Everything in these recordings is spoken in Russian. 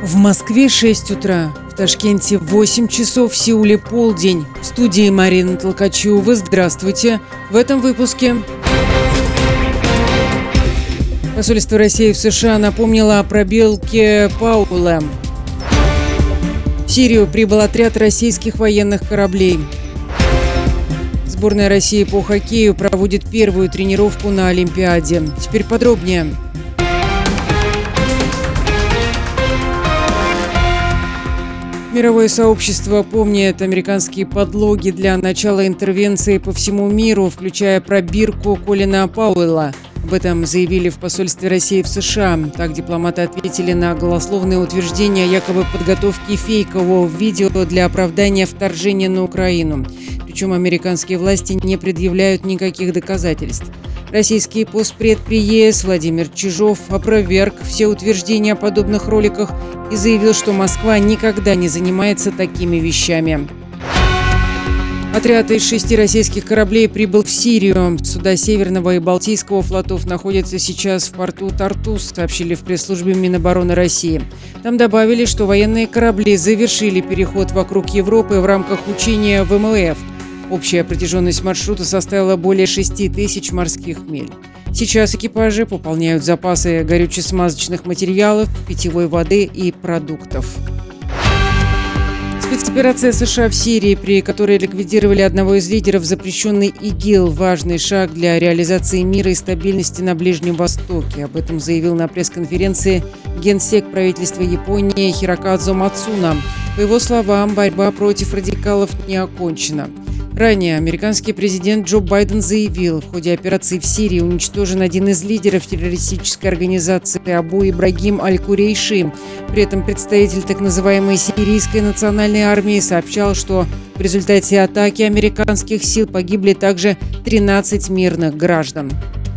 В Москве 6 утра, в Ташкенте 8 часов, в Сеуле полдень. В студии Марина Толкачева. Здравствуйте. В этом выпуске. Посольство России в США напомнило о пробелке Пауэлла. В Сирию прибыл отряд российских военных кораблей. Сборная России по хоккею проводит первую тренировку на Олимпиаде. Теперь подробнее. Мировое сообщество помнит американские подлоги для начала интервенции по всему миру, включая пробирку Колина Пауэлла. Об этом заявили в посольстве России в США. Так дипломаты ответили на голословные утверждения о якобы подготовке фейкового видео для оправдания вторжения на Украину. Причем американские власти не предъявляют никаких доказательств. Российский постпред при ЕС Владимир Чижов опроверг все утверждения о подобных роликах и заявил, что Москва никогда не занимается такими вещами. Отряд из 6 российских кораблей прибыл в Сирию. Суда Северного и Балтийского флотов находятся сейчас в порту Тартус, сообщили в пресс-службе Минобороны России. Там добавили, что военные корабли завершили переход вокруг Европы в рамках учения ВМФ. Общая протяженность маршрута составила более 6 тысяч морских миль. Сейчас экипажи пополняют запасы горюче-смазочных материалов, питьевой воды и продуктов. Спецоперация США в Сирии, при которой ликвидировали одного из лидеров запрещенной ИГИЛ, важный шаг для реализации мира и стабильности на Ближнем Востоке. Об этом заявил на пресс-конференции генсек правительства Японии Хирокадзу Мацуна. По его словам, борьба против радикалов не окончена. Ранее американский президент Джо Байден заявил, в ходе операции в Сирии уничтожен один из лидеров террористической организации Абу Ибрагим Аль-Курейши. При этом представитель так называемой сирийской национальной армии сообщал, что в результате атаки американских сил погибли также 13 мирных граждан.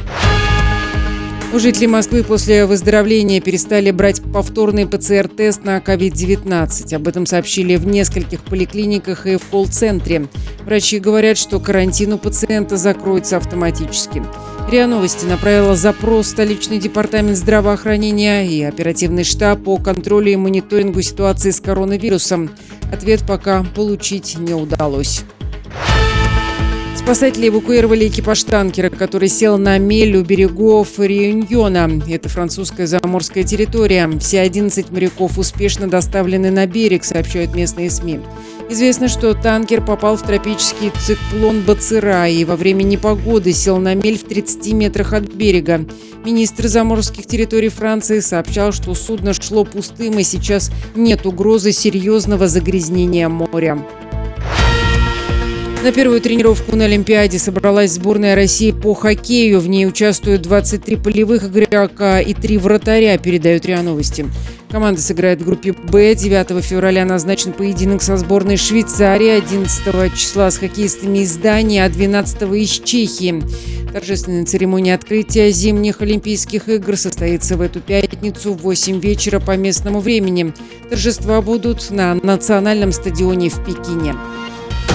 У жителей Москвы после выздоровления перестали брать повторный ПЦР-тест на COVID-19. Об этом сообщили в нескольких поликлиниках и в колл-центре. Врачи говорят, что карантин у пациента закроется автоматически. РИА Новости направила запрос в столичный департамент здравоохранения и оперативный штаб по контролю и мониторингу ситуации с коронавирусом. Ответ пока получить не удалось. Спасатели эвакуировали экипаж танкера, который сел на мель у берегов Реюньона. Это французская заморская территория. Все 11 моряков успешно доставлены на берег, сообщают местные СМИ. Известно, что танкер попал в тропический циклон Бацира и во время непогоды сел на мель в 30 метрах от берега. Министр заморских территорий Франции сообщал, что судно шло пустым и сейчас нет угрозы серьезного загрязнения моря. На первую тренировку на Олимпиаде собралась сборная России по хоккею. В ней участвуют 23 полевых игрока и 3 вратаря, передают РИА Новости. Команда сыграет в группе «Б». 9 февраля назначен поединок со сборной Швейцарии, 11 числа с хоккеистами из Дании, а 12 из Чехии. Торжественная церемония открытия зимних Олимпийских игр состоится в эту пятницу в 8 вечера по местному времени. Торжества будут на национальном стадионе в Пекине.